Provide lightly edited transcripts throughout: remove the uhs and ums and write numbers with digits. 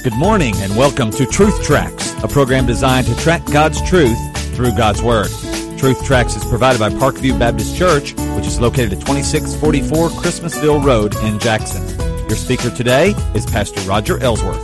Good morning and welcome to Truth Tracks, a program designed to track God's truth through God's Word. Truth Tracks is provided by Parkview Baptist Church, which is located at 2644 Christmasville Road in Jackson. Your speaker today is Pastor Roger Ellsworth.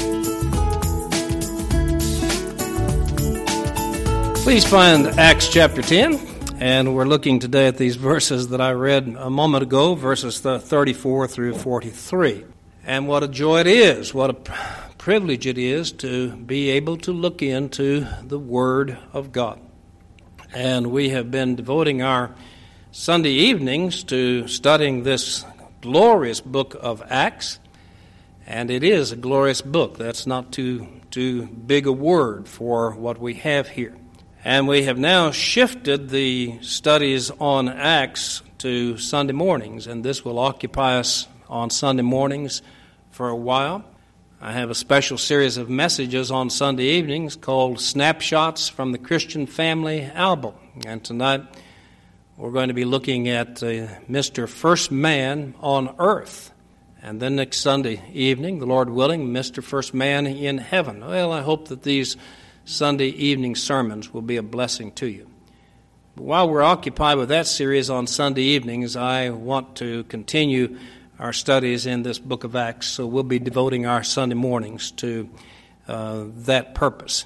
Please find Acts chapter 10, and we're looking today at these verses that I read a moment ago, verses 34 through 43. And what a joy it is, what a privilege it is to be able to look into the Word of God. And we have been devoting our Sunday evenings to studying this glorious book of Acts, and it is a glorious book. That's not too big a word for what we have here. And we have now shifted the studies on Acts to Sunday mornings, and this will occupy us on Sunday mornings for a while. I have a special series of messages on Sunday evenings called Snapshots from the Christian Family Album. And tonight we're going to be looking at Mr. First Man on Earth. And then next Sunday evening, the Lord willing, Mr. First Man in Heaven. Well, I hope that these Sunday evening sermons will be a blessing to you. But while we're occupied with that series on Sunday evenings, I want to continue our studies in this book of Acts, so we'll be devoting our Sunday mornings to that purpose.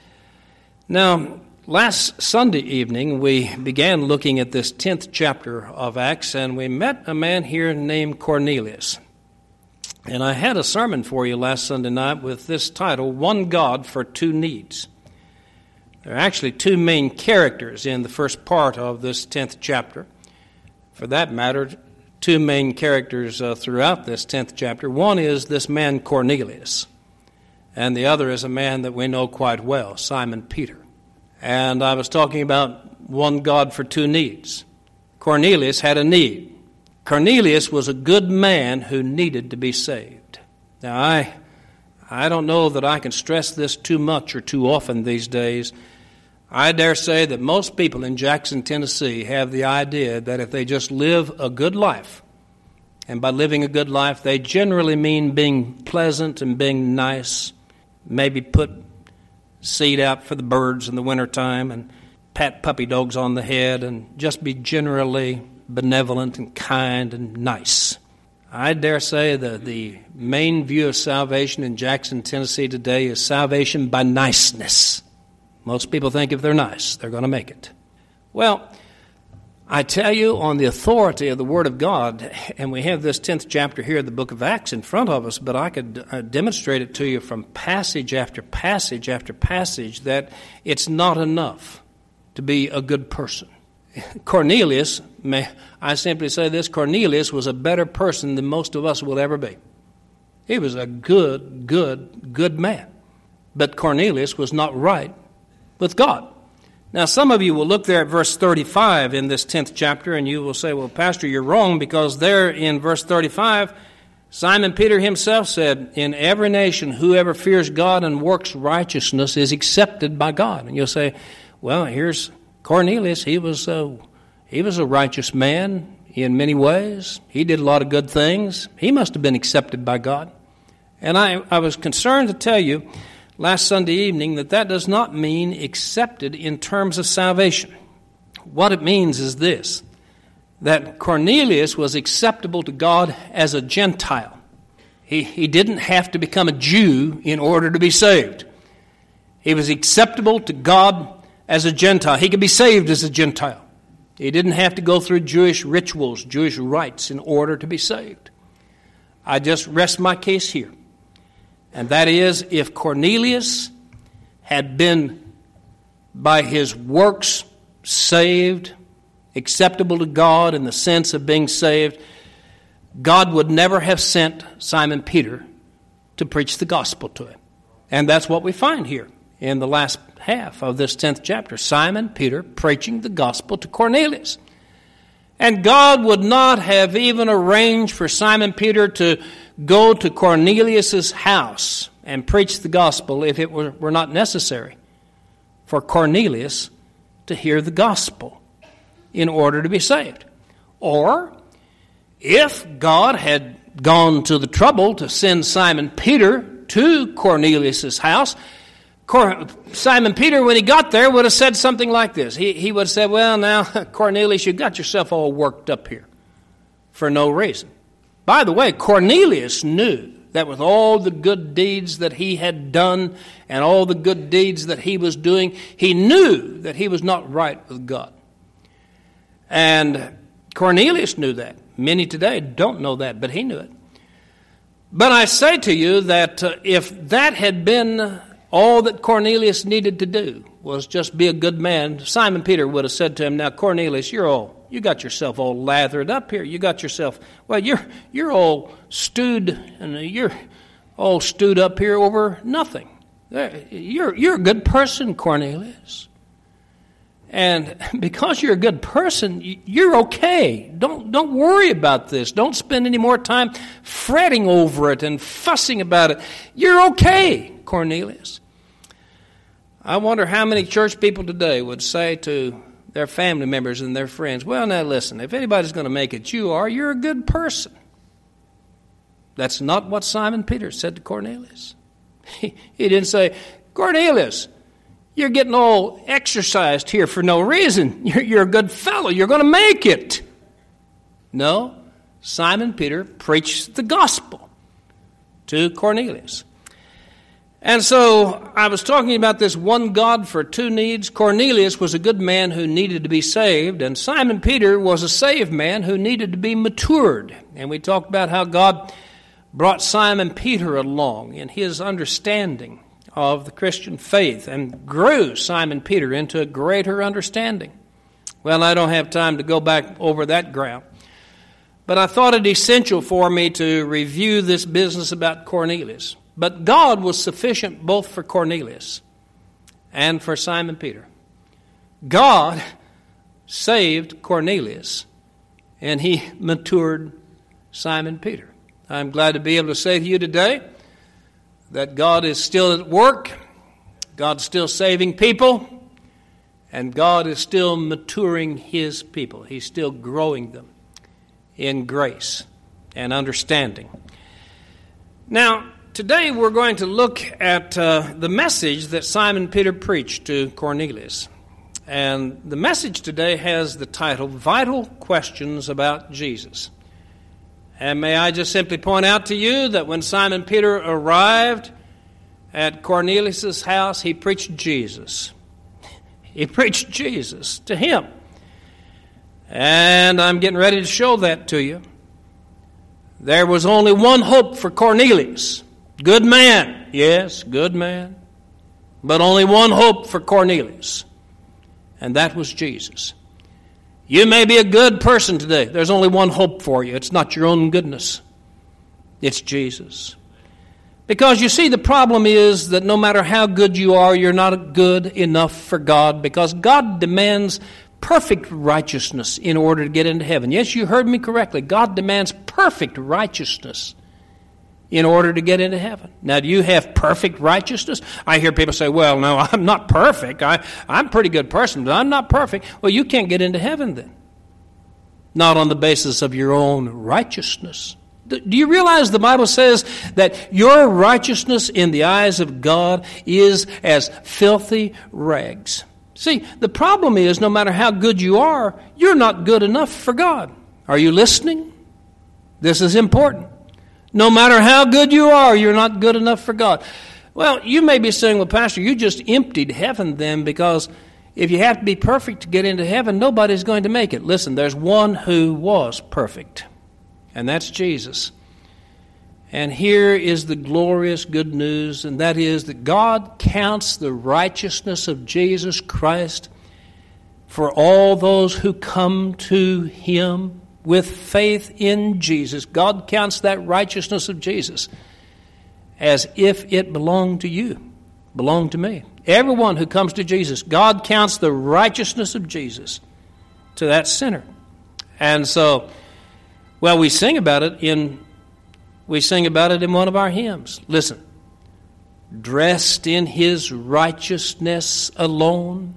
Now, last Sunday evening, we began looking at this 10th chapter of Acts, and we met a man here named Cornelius. And I had a sermon for you last Sunday night with this title, One God for Two Needs. There are actually two main characters in the first part of this 10th chapter. For that matter, two main characters throughout this 10th chapter. One is this man Cornelius, and the other is a man that we know quite well, Simon Peter. And I was talking about one God for two needs. Cornelius had a need. Cornelius was a good man who needed to be saved. Now, I don't know that I can stress this too much or too often these days. I dare say that most people in Jackson, Tennessee have the idea that if they just live a good life, and by living a good life, they generally mean being pleasant and being nice, maybe put seed out for the birds in the wintertime and pat puppy dogs on the head and just be generally benevolent and kind and nice. I dare say that the main view of salvation in Jackson, Tennessee today is salvation by niceness. Most people think if they're nice, they're going to make it. Well, I tell you, on the authority of the Word of God, and we have this 10th chapter here of the book of Acts in front of us, but I could demonstrate it to you from passage after passage after passage that it's not enough to be a good person. Cornelius, may I simply say this, Cornelius was a better person than most of us will ever be. He was a good man. But Cornelius was not right with God. Now, some of you will look there at verse 35 in this 10th chapter, and you will say, well, Pastor, you're wrong, because there in verse 35, Simon Peter himself said, in every nation, whoever fears God and works righteousness is accepted by God. And you'll say, well, here's Cornelius. He was a righteous man in many ways. He did a lot of good things. He must have been accepted by God. And I was concerned to tell you last Sunday evening that does not mean accepted in terms of salvation. What it means is this, that Cornelius was acceptable to God as a Gentile. He didn't have to become a Jew in order to be saved. He was acceptable to God as a Gentile. He could be saved as a Gentile. He didn't have to go through Jewish rituals, Jewish rites in order to be saved. I just rest my case here. And that is, if Cornelius had been, by his works, saved, acceptable to God in the sense of being saved, God would never have sent Simon Peter to preach the gospel to him. And that's what we find here in the last half of this 10th chapter. Simon Peter preaching the gospel to Cornelius. And God would not have even arranged for Simon Peter to go to Cornelius' house and preach the gospel if it were not necessary for Cornelius to hear the gospel in order to be saved. Or, if God had gone to the trouble to send Simon Peter to Cornelius' house, Simon Peter, when he got there, would have said something like this. He would have said, well, now, Cornelius, you got yourself all worked up here for no reason. By the way, Cornelius knew that with all the good deeds that he had done and all the good deeds that he was doing, he knew that he was not right with God. And Cornelius knew that. Many today don't know that, but he knew it. But I say to you that if that had been all that Cornelius needed to do, was just be a good man, Simon Peter would have said to him, now, Cornelius, you got yourself all lathered up here. You got yourself, well, you're all stewed, and you're all stewed up here over nothing. You're a good person, Cornelius. And because you're a good person, you're okay. Don't worry about this. Don't spend any more time fretting over it and fussing about it. You're okay, Cornelius. I wonder how many church people today would say to their family members and their friends, well, now listen, if anybody's going to make it, you're a good person. That's not what Simon Peter said to Cornelius. He didn't say, Cornelius, you're getting all exercised here for no reason. You're a good fellow. You're going to make it. No, Simon Peter preached the gospel to Cornelius. And so I was talking about this one God for two needs. Cornelius was a good man who needed to be saved, and Simon Peter was a saved man who needed to be matured. And we talked about how God brought Simon Peter along in his understanding of the Christian faith and grew Simon Peter into a greater understanding. Well, I don't have time to go back over that ground, but I thought it essential for me to review this business about Cornelius. But God was sufficient both for Cornelius and for Simon Peter. God saved Cornelius, and he matured Simon Peter. I'm glad to be able to say to you today that God is still at work, God's still saving people, and God is still maturing his people. He's still growing them in grace and understanding. Now, today we're going to look at the message that Simon Peter preached to Cornelius. And the message today has the title, Vital Questions About Jesus. And may I just simply point out to you that when Simon Peter arrived at Cornelius' house, he preached Jesus. He preached Jesus to him. And I'm getting ready to show that to you. There was only one hope for Cornelius. Good man. Yes, good man. But only one hope for Cornelius. And that was Jesus. You may be a good person today. There's only one hope for you. It's not your own goodness. It's Jesus. Because you see, the problem is that no matter how good you are, you're not good enough for God, because God demands perfect righteousness in order to get into heaven. Yes, you heard me correctly. God demands perfect righteousness in order to get into heaven. Now, do you have perfect righteousness? I hear people say, well, no, I'm not perfect. I'm a pretty good person, but I'm not perfect. Well, you can't get into heaven then. Not on the basis of your own righteousness. Do you realize the Bible says that your righteousness in the eyes of God is as filthy rags? See, the problem is no matter how good you are, you're not good enough for God. Are you listening? This is important. No matter how good you are, you're not good enough for God. Well, you may be saying, well, Pastor, you just emptied heaven then, because if you have to be perfect to get into heaven, nobody's going to make it. Listen, there's one who was perfect, and that's Jesus. And here is the glorious good news, and that is that God counts the righteousness of Jesus Christ for all those who come to him with faith in Jesus. God counts that righteousness of Jesus as if it belonged to you, belonged to me. Everyone who comes to Jesus, God counts the righteousness of Jesus to that sinner. And so, well, we sing about it in one of our hymns. Listen. Dressed in his righteousness alone,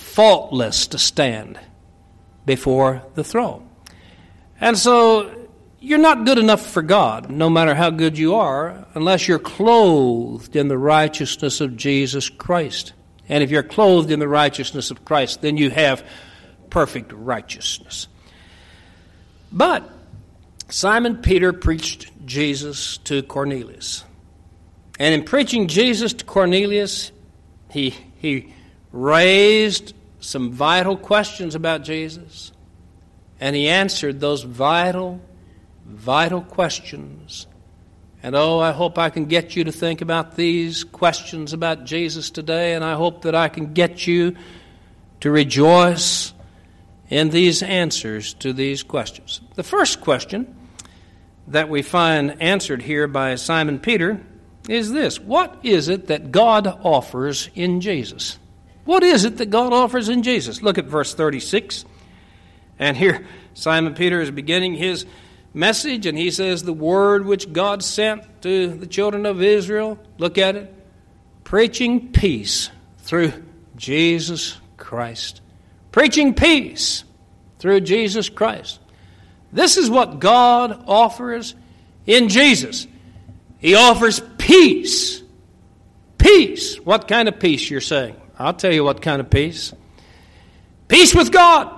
faultless to stand before the throne. And so you're not good enough for God, no matter how good you are, unless you're clothed in the righteousness of Jesus Christ. And if you're clothed in the righteousness of Christ, then you have perfect righteousness. But Simon Peter preached Jesus to Cornelius. And in preaching Jesus to Cornelius, he raised some vital questions about Jesus. And he answered those vital questions. And I hope I can get you to think about these questions about Jesus today, and I hope that I can get you to rejoice in these answers to these questions. The first question that we find answered here by Simon Peter is this: what is it that God offers in Jesus? What is it that God offers in Jesus? Look at verse 36. And here Simon Peter is beginning his message, and he says, the word which God sent to the children of Israel, look at it, preaching peace through Jesus Christ. Preaching peace through Jesus Christ. This is what God offers in Jesus. He offers peace. Peace. What kind of peace, you're saying? I'll tell you what kind of peace. Peace with God.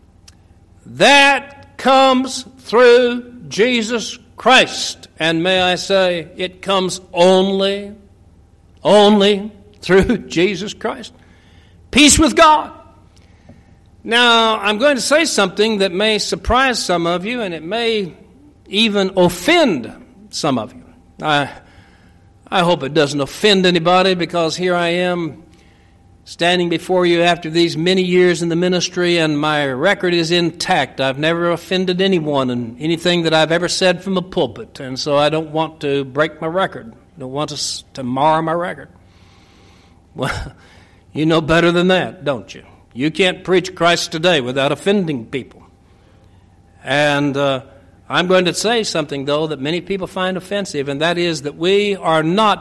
That comes through Jesus Christ. And may I say, it comes only through Jesus Christ. Peace with God. Now, I'm going to say something that may surprise some of you, and it may even offend some of you. I hope it doesn't offend anybody, because here I am standing before you after these many years in the ministry, and my record is intact. I've never offended anyone in anything that I've ever said from a pulpit, and so I don't want to break my record. I don't want to mar my record. Well, you know better than that, don't you? You can't preach Christ today without offending people. And I'm going to say something, though, that many people find offensive, and that is that we are not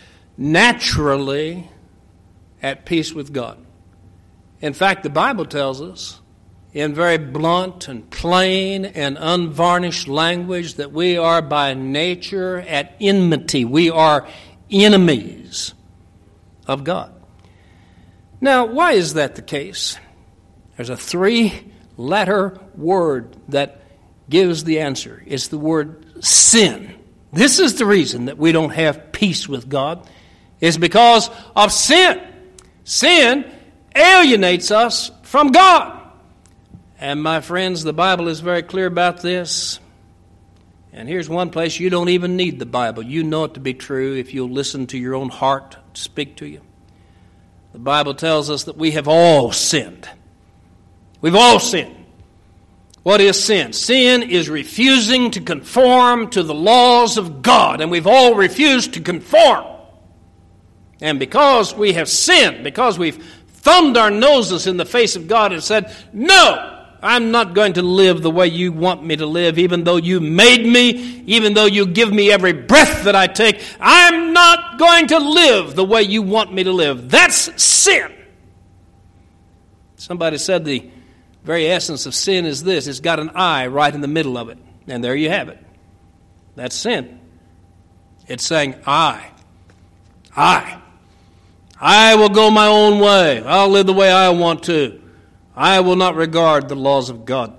naturally at peace with God. In fact, the Bible tells us in very blunt and plain and unvarnished language that we are by nature at enmity. We are enemies of God. Now, why is that the case? There's a 3-letter word that gives the answer. It's the word sin. This is the reason that we don't have peace with God. It's because of sin. Sin alienates us from God. And my friends, the Bible is very clear about this. And here's one place you don't even need the Bible. You know it to be true if you'll listen to your own heart speak to you. The Bible tells us that we have all sinned. We've all sinned. What is sin? Sin is refusing to conform to the laws of God. And we've all refused to conform. And because we have sinned, because we've thumbed our noses in the face of God and said, no, I'm not going to live the way you want me to live, even though you made me, even though you give me every breath that I take, I'm not going to live the way you want me to live. That's sin. Somebody said the very essence of sin is this: it's got an I right in the middle of it. And there you have it. That's sin. It's saying, I will go my own way. I'll live the way I want to. I will not regard the laws of God.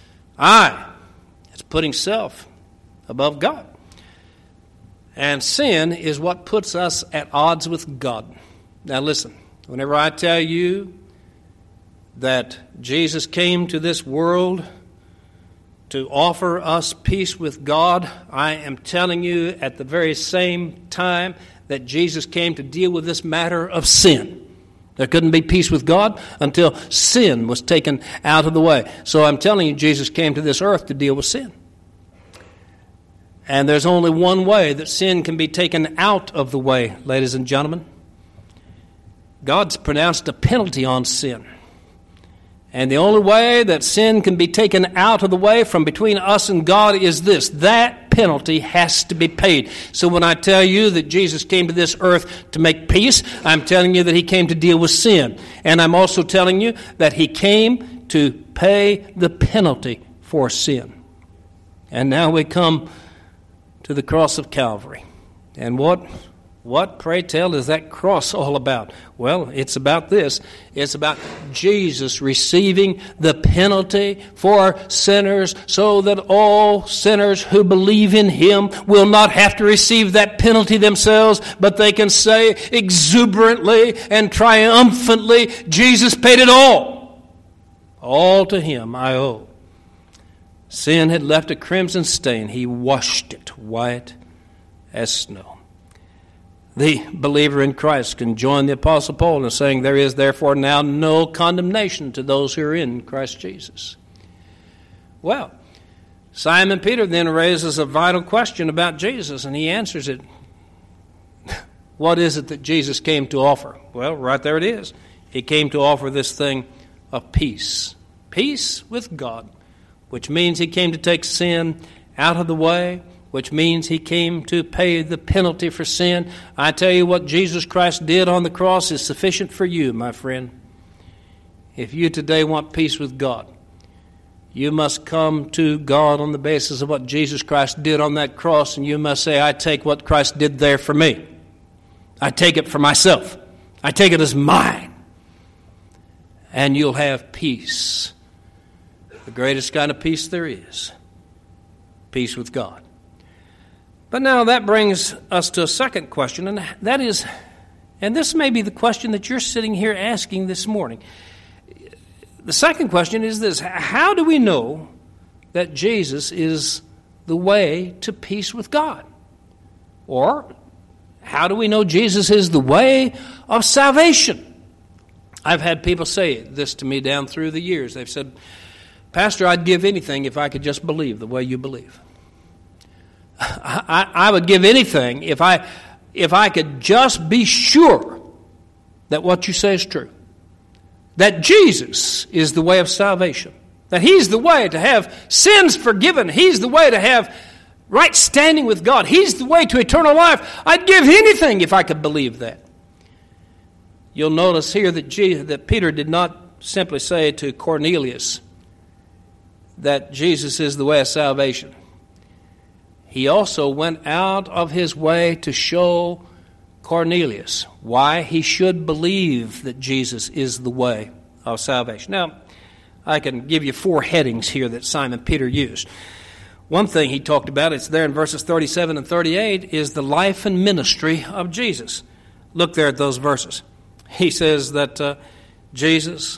It's putting self above God. And sin is what puts us at odds with God. Now listen, whenever I tell you that Jesus came to this world to offer us peace with God, I am telling you at the very same time that Jesus came to deal with this matter of sin. There couldn't be peace with God until sin was taken out of the way. So I'm telling you, Jesus came to this earth to deal with sin. And there's only one way that sin can be taken out of the way, ladies and gentlemen. God's pronounced a penalty on sin. And the only way that sin can be taken out of the way from between us and God is this: that penalty has to be paid. So when I tell you that Jesus came to this earth to make peace, I'm telling you that He came to deal with sin. And I'm also telling you that He came to pay the penalty for sin. And now we come to the cross of Calvary. And what, pray tell, is that cross all about? Well, it's about this. It's about Jesus receiving the penalty for sinners so that all sinners who believe in Him will not have to receive that penalty themselves, but they can say exuberantly and triumphantly, Jesus paid it all. All to Him I owe. Sin had left a crimson stain. He washed it white as snow. The believer in Christ can join the Apostle Paul in saying, there is therefore now no condemnation to those who are in Christ Jesus. Well, Simon Peter then raises a vital question about Jesus, and he answers it. What is it that Jesus came to offer? Well, right there it is. He came to offer this thing of peace. Peace with God, which means He came to take sin out of the way, which means He came to pay the penalty for sin. I tell you, what Jesus Christ did on the cross is sufficient for you, my friend. If you today want peace with God, you must come to God on the basis of what Jesus Christ did on that cross, and you must say, I take what Christ did there for me. I take it for myself. I take it as mine. And you'll have peace. The greatest kind of peace there is. Peace with God. But now that brings us to a second question, and that is, and this may be the question that you're sitting here asking this morning. The second question is this: how do we know that Jesus is the way to peace with God? Or, how do we know Jesus is the way of salvation? I've had people say this to me down through the years. They've said, Pastor, I'd give anything if I could just believe the way you believe. I would give anything if I could just be sure that what you say is true. That Jesus is the way of salvation. That He's the way to have sins forgiven. He's the way to have right standing with God. He's the way to eternal life. I'd give anything if I could believe that. You'll notice here that Peter did not simply say to Cornelius that Jesus is the way of salvation. He also went out of his way to show Cornelius why he should believe that Jesus is the way of salvation. Now, I can give you 4 headings here that Simon Peter used. One thing he talked about, it's there in verses 37 and 38, is the life and ministry of Jesus. Look there at those verses. He says that Jesus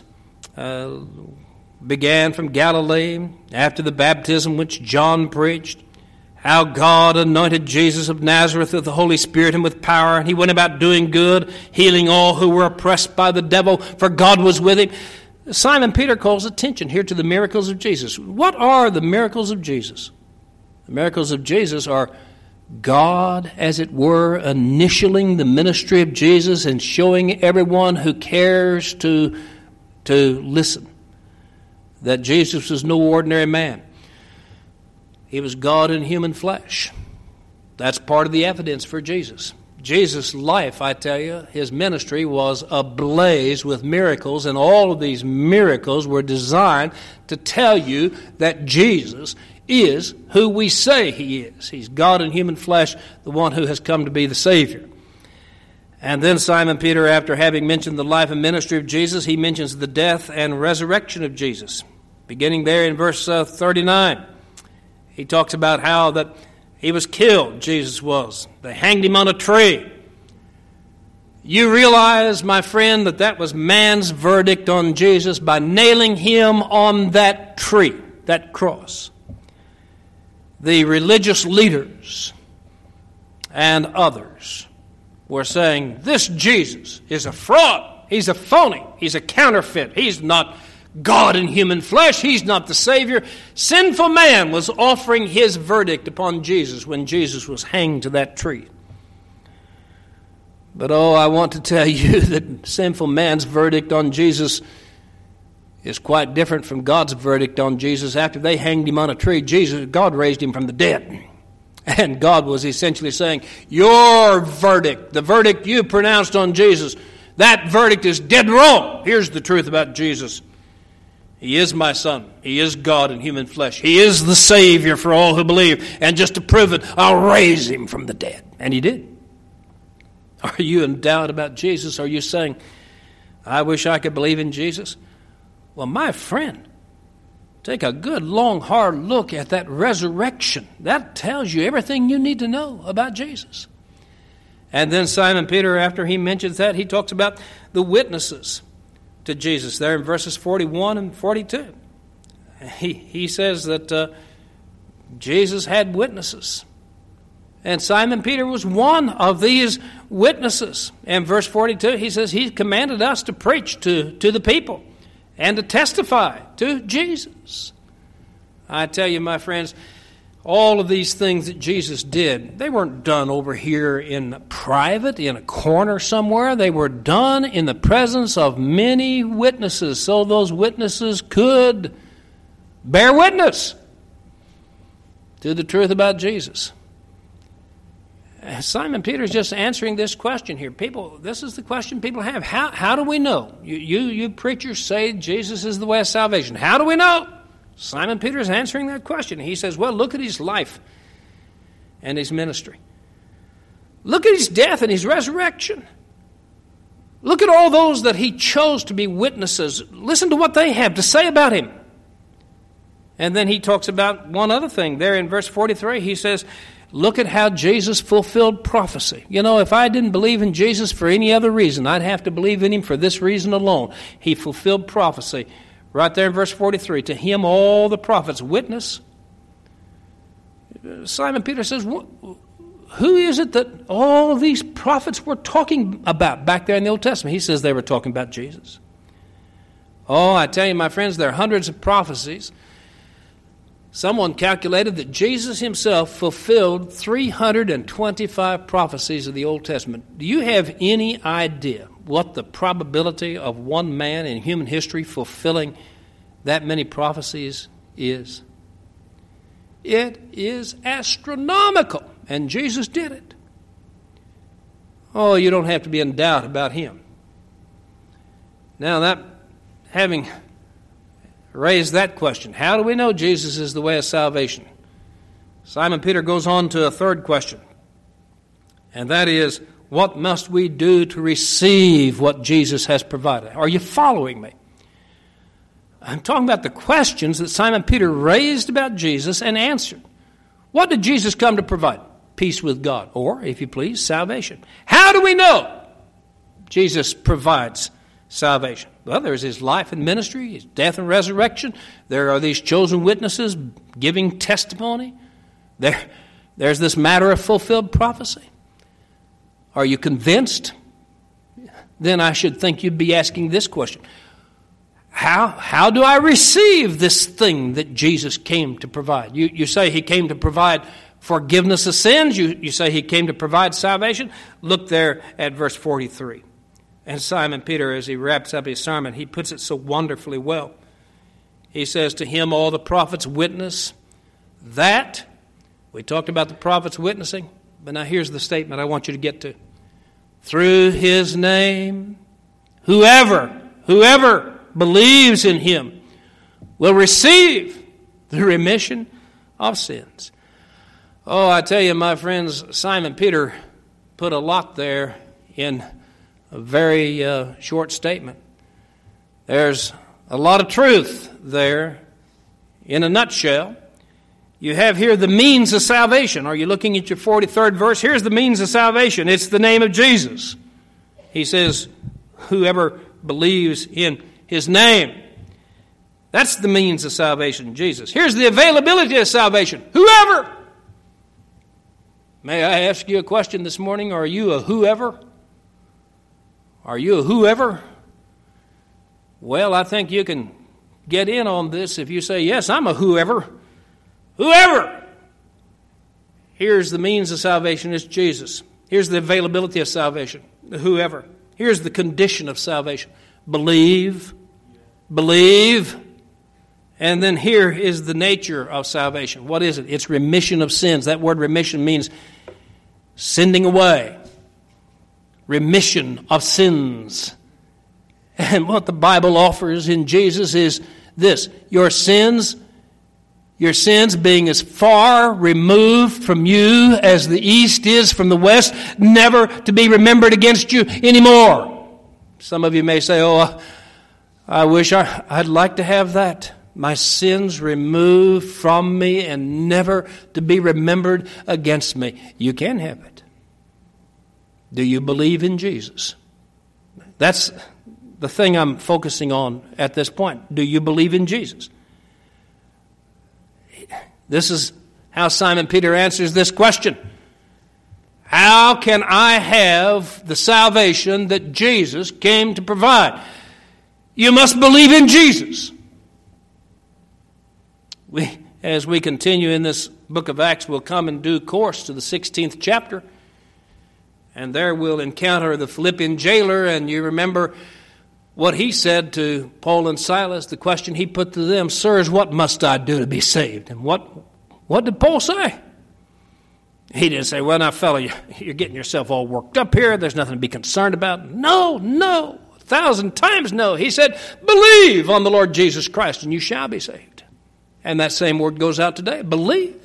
began from Galilee after the baptism which John preached, how God anointed Jesus of Nazareth with the Holy Spirit and with power, and He went about doing good, healing all who were oppressed by the devil, for God was with Him. Simon Peter calls attention here to the miracles of Jesus. What are the miracles of Jesus? The miracles of Jesus are God, as it were, initialing the ministry of Jesus and showing everyone who cares to listen that Jesus was no ordinary man. He was God in human flesh. That's part of the evidence for Jesus. Jesus' life, I tell you, His ministry was ablaze with miracles, and all of these miracles were designed to tell you that Jesus is who we say He is. He's God in human flesh, the one who has come to be the Savior. And then Simon Peter, after having mentioned the life and ministry of Jesus, he mentions the death and resurrection of Jesus. Beginning there in verse 39. He talks about how that He was killed, Jesus was. They hanged Him on a tree. You realize, my friend, that was man's verdict on Jesus by nailing Him on that tree, that cross. The religious leaders and others were saying, this Jesus is a fraud. He's a phony. He's a counterfeit. He's not God in human flesh. He's not the Savior. Sinful man was offering his verdict upon Jesus when Jesus was hanged to that tree. But I want to tell you that sinful man's verdict on Jesus is quite different from God's verdict on Jesus. After they hanged Him on a tree, God raised Him from the dead. And God was essentially saying, your verdict, the verdict you pronounced on Jesus, that verdict is dead wrong. Here's the truth about Jesus. He is my Son. He is God in human flesh. He is the Savior for all who believe. And just to prove it, I'll raise him from the dead. And he did. Are you in doubt about Jesus? Are you saying, I wish I could believe in Jesus? Well, my friend, take a good, long, hard look at that resurrection. That tells you everything you need to know about Jesus. And then Simon Peter, after he mentions that, he talks about the witnesses to Jesus there in verses 41 and 42. He says that Jesus had witnesses. And Simon Peter was one of these witnesses. In verse 42, he says, he commanded us to preach to the people and to testify to Jesus. I tell you, my friends, all of these things that Jesus did, they weren't done over here in private, in a corner somewhere. They were done in the presence of many witnesses, so those witnesses could bear witness to the truth about Jesus. Simon Peter is just answering this question here. People, this is the question people have. How do we know? You preachers say Jesus is the way of salvation. How do we know? Simon Peter is answering that question. He says, well, look at his life and his ministry. Look at his death and his resurrection. Look at all those that he chose to be witnesses. Listen to what they have to say about him. And then he talks about one other thing. There in verse 43, he says, look at how Jesus fulfilled prophecy. You know, if I didn't believe in Jesus for any other reason, I'd have to believe in him for this reason alone. He fulfilled prophecy. Right there in verse 43, to him all the prophets witness. Simon Peter says, who is it that all these prophets were talking about back there in the Old Testament? He says they were talking about Jesus. Oh, I tell you, my friends, there are hundreds of prophecies. Someone calculated that Jesus himself fulfilled 325 prophecies of the Old Testament. Do you have any idea what the probability of one man in human history fulfilling that many prophecies is? It is astronomical, and Jesus did it. Oh, you don't have to be in doubt about him. Now, that having raised that question, how do we know Jesus is the way of salvation? Simon Peter goes on to a third question, and that is, what must we do to receive what Jesus has provided? Are you following me? I'm talking about the questions that Simon Peter raised about Jesus and answered. What did Jesus come to provide? Peace with God, or, if you please, salvation. How do we know Jesus provides salvation? Well, there's his life and ministry, his death and resurrection. There are these chosen witnesses giving testimony. There's this matter of fulfilled prophecy. Are you convinced? Then I should think you'd be asking this question. How do I receive this thing that Jesus came to provide? You say he came to provide forgiveness of sins. You say he came to provide salvation. Look there at verse 43. And Simon Peter, as he wraps up his sermon, he puts it so wonderfully well. He says, to him all the prophets witness that. We talked about the prophets witnessing. But now here's the statement I want you to get to. Through his name, whoever believes in him will receive the remission of sins. Oh, I tell you, my friends, Simon Peter put a lot there in a very short statement. There's a lot of truth there in a nutshell. You have here the means of salvation. Are you looking at your 43rd verse? Here's the means of salvation. It's the name of Jesus. He says, whoever believes in his name. That's the means of salvation, Jesus. Here's the availability of salvation. Whoever. May I ask you a question this morning? Are you a whoever? Are you a whoever? Well, I think you can get in on this if you say, yes, I'm a whoever. Whoever. Here's the means of salvation. It's Jesus. Here's the availability of salvation. Whoever. Here's the condition of salvation. Believe. Believe. And then here is the nature of salvation. What is it? It's remission of sins. That word remission means sending away. Remission of sins. And what the Bible offers in Jesus is this: your sins being as far removed from you as the east is from the west, never to be remembered against you anymore. Some of you may say, oh, I wish I'd like to have that. My sins removed from me and never to be remembered against me. You can have it. Do you believe in Jesus? That's the thing I'm focusing on at this point. Do you believe in Jesus? This is how Simon Peter answers this question. How can I have the salvation that Jesus came to provide? You must believe in Jesus. As we continue in this book of Acts, we'll come in due course to the 16th chapter. And there we'll encounter the Philippian jailer, and you remember what he said to Paul and Silas, the question he put to them: Sirs, what must I do to be saved? And what did Paul say? He didn't say, well, now, fellow, you're getting yourself all worked up here. There's nothing to be concerned about. No, 1,000 times no. He said, believe on the Lord Jesus Christ, and you shall be saved. And that same word goes out today. Believe.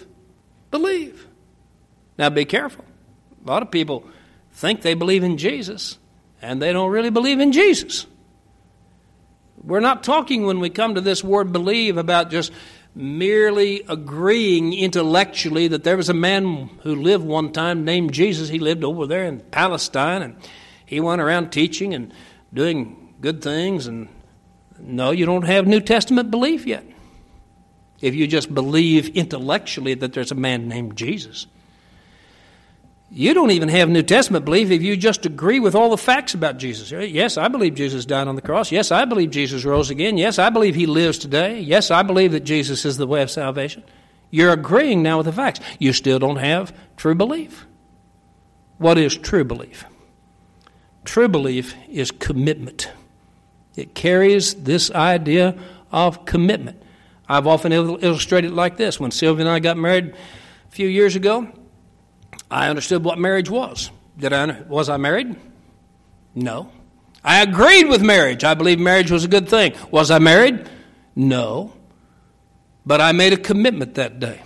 Now, be careful. A lot of people think they believe in Jesus, and they don't really believe in Jesus. We're not talking, when we come to this word believe, about just merely agreeing intellectually that there was a man who lived one time named Jesus. He lived over there in Palestine, and he went around teaching and doing good things. And no, you don't have New Testament belief yet if you just believe intellectually that there's a man named Jesus. You don't even have New Testament belief if you just agree with all the facts about Jesus. Yes, I believe Jesus died on the cross. Yes, I believe Jesus rose again. Yes, I believe he lives today. Yes, I believe that Jesus is the way of salvation. You're agreeing now with the facts. You still don't have true belief. What is true belief? True belief is commitment. It carries this idea of commitment. I've often illustrated it like this. When Sylvia and I got married a few years ago, I understood what marriage was. Was I married? No. I agreed with marriage. I believed marriage was a good thing. Was I married? No. But I made a commitment that day.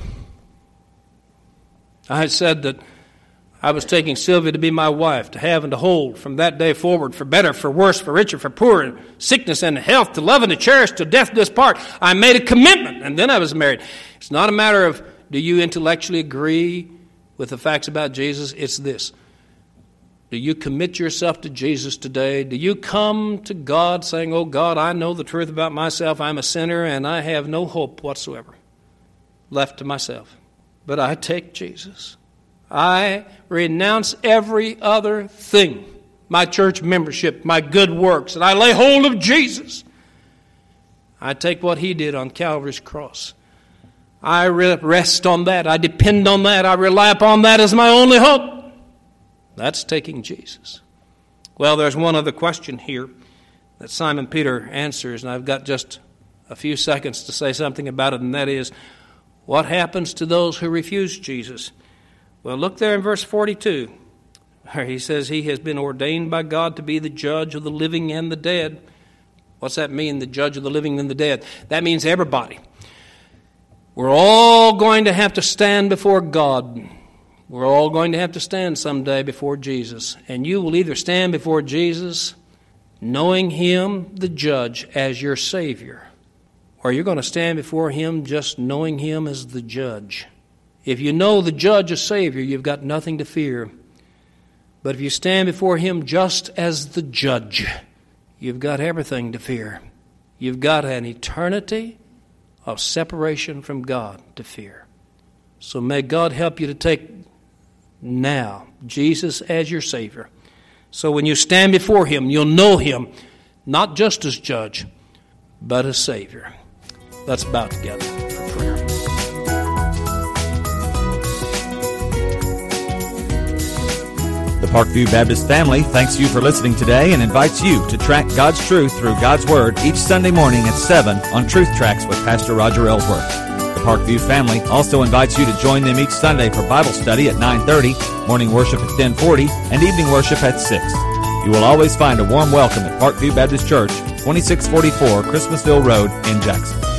I had said that I was taking Sylvia to be my wife, to have and to hold from that day forward, for better, for worse, for richer, for poorer, sickness and health, to love and to cherish, to death do us part. I made a commitment, and then I was married. It's not a matter of, do you intellectually agree with the facts about Jesus? It's this: do you commit yourself to Jesus today? Do you come to God saying, oh God, I know the truth about myself. I'm a sinner and I have no hope whatsoever left to myself. But I take Jesus. I renounce every other thing, my church membership, my good works, and I lay hold of Jesus. I take what he did on Calvary's cross. I rest on that. I depend on that. I rely upon that as my only hope. That's taking Jesus. Well, there's one other question here that Simon Peter answers, and I've got just a few seconds to say something about it, and that is, what happens to those who refuse Jesus? Well, look there in verse 42, where he says he has been ordained by God to be the judge of the living and the dead. What's that mean, the judge of the living and the dead? That means everybody. We're all going to have to stand before God. We're all going to have to stand someday before Jesus. And you will either stand before Jesus knowing him, the judge, as your Savior, or you're going to stand before him just knowing him as the judge. If you know the judge as Savior, you've got nothing to fear. But if you stand before him just as the judge, you've got everything to fear. You've got an eternity of separation from God to fear. So may God help you to take now Jesus as your Savior. So when you stand before him, you'll know him not just as judge, but as Savior. Let's bow together for prayer. The Parkview Baptist family thanks you for listening today and invites you to track God's truth through God's Word each Sunday morning at 7 on Truth Tracks with Pastor Roger Ellsworth. The Parkview family also invites you to join them each Sunday for Bible study at 9:30, morning worship at 10:40, and evening worship at 6. You will always find a warm welcome at Parkview Baptist Church, 2644 Christmasville Road in Jackson.